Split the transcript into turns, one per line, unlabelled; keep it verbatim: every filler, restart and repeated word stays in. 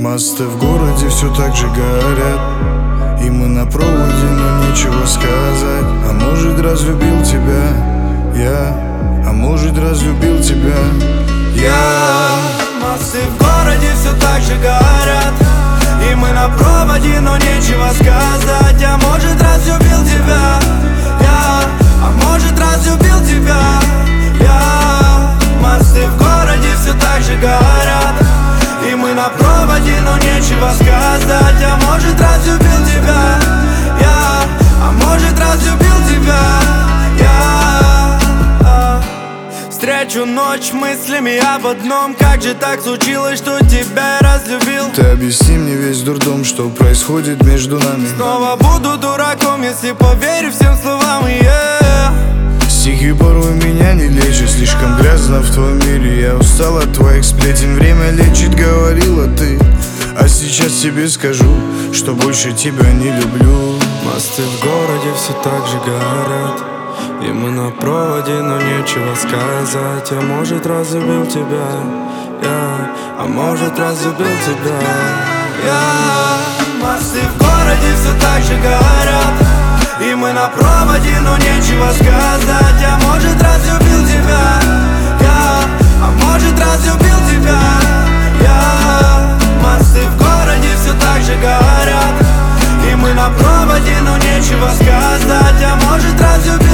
Мосты в городе все так же горят, и мы на проводе, но нечего сказать. А может, разлюбил тебя я, а может, разлюбил тебя я.
Мосты в городе все так же горят, и мы на проводе, но нечего сказать. А может, разлюбил тебя я, а может, разлюбил тебя я. Мосты в городе все так же горят, и мы на проводе, но нечего сказать. А может, разлюбил тебя я, а может, разлюбил тебя я. Встречу ночь мыслями об одном: как же так случилось, что тебя я разлюбил?
Ты объясни мне весь дурдом, что происходит между нами.
Снова буду дураком, если поверю всем словам, yeah.
Стихи порой меня не лечат, слишком грязно в твоем мире. Я устал от твоих сплетен, время лечит, говорила ты. А сейчас тебе скажу, что больше тебя не люблю.
Мосты в городе все так же горят, и мы на проводе, но нечего сказать. А может, разлюбил тебя я, а может, разлюбил тебя я. Мосты в городе все так же горят, и мы на проводе, но нечего сказать. А может, разлюбил тебя я, а может, разлюбил тебя я. Мосты в городе все так же горят, и мы на проводе, но нечего сказать. А может, разлюбил